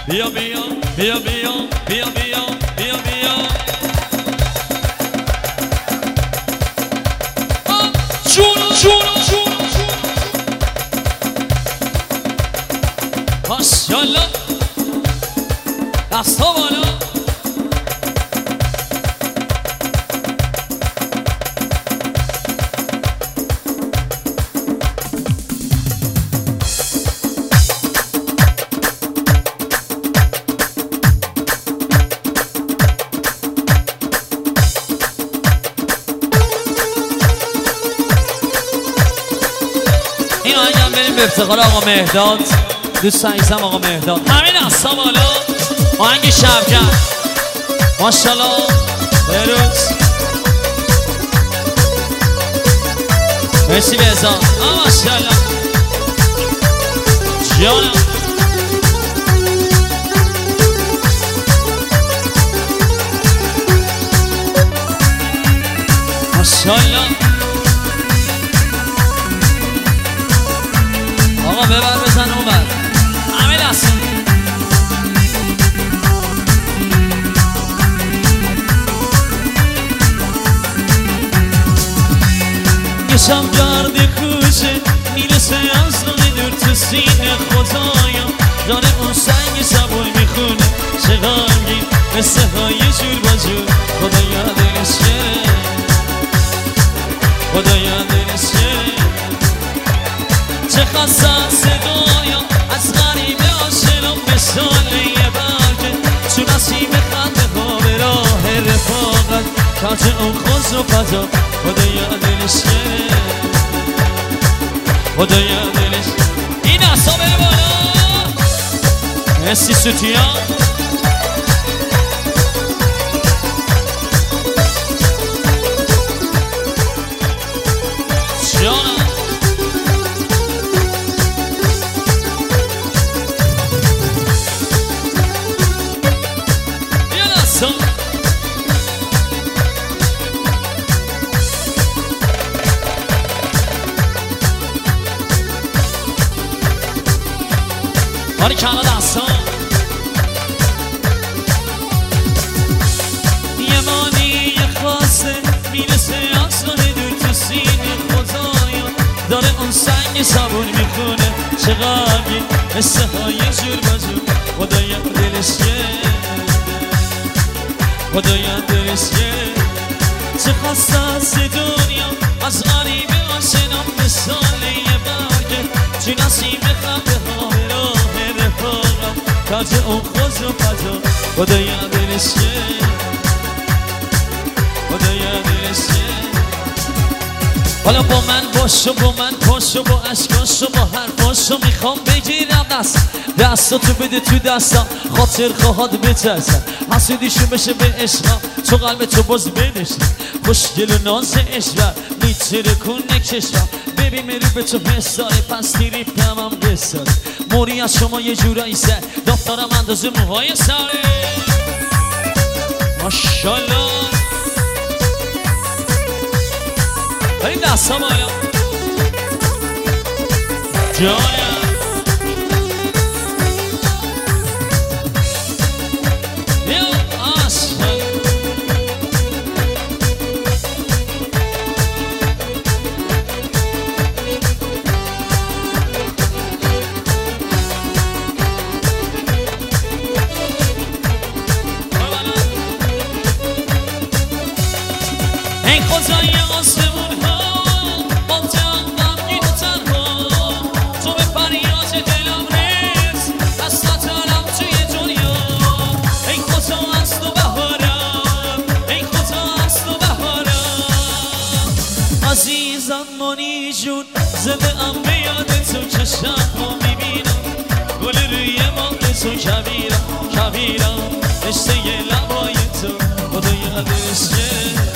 بیا بیا بیا بیا بیا بیا بیا بیا جون جون جون ماشاءالله دستا بالا این آهنگم بریم به افتخار آقا مهداد دوست عزیزم آقا مهداد همین دستا بالا آهنگ شبگم ماشاءالله بروز مرسی بهزاد ماشاءالله جانم ماشاءالله آقا ببر بزن اومد همه دست گشم گرد کوچه میرسه از راه دور تو سینه خدایا داره اون سنگ سبوی میخونه چه غمگین مثل های جور با جور خدایا دلش شه خدایا دلش شه چه خسته است دنیا از غریبه آشنا مثال یه برگه چون نسیم خنده ها به راه رفاقت کاج اون خوز و فضا خدایا دلش شه خدایا دلش این دستا بره بالا مرسی سوتیا جانم باری کنه دستا یه مانی یه خاصه میرسه از راه دور تو سینه خدایا داره اون سنگ صبون میخونه چه غمگین مثل های جور با جور خدایا دلش شه خدایا دلش شه چه خسته است دنیا از غریبه آشنا مثال یه برگه چی نسیم خنده ها به راه رفاقت کاج اون خوز و فضا خدایا دلش شه خدایا دلش شه حالا با من باش و با من پاش و با عشقاش و با حرفاش و میخوام بگیرم دستاتو بده تو دستم خاطر خواهد بترسم حسودیشون بشه به عشقم تو قلب تو باز بدشم خوشگل و ناز عشقم میتره کنه کشم ببین میری به تو حس داره پس تریپم هم بساره موری از شما یه جورایی سر دفترم اندازه موهای سره ماشالله این دستا بالا جایم بیا آسفل این خدای آسمون ها بانتم غمگین و تنها تو به فریاد دلم رس دستاتم توی دنیا ای خدا از تو بهارم ای خدا از تو بهارم عزیزم مانی جون زده ام به یاد تو چشم ها میبینم گل روی ماه تو کبیرم کبیرم رشته لبای تو خدای دلش شه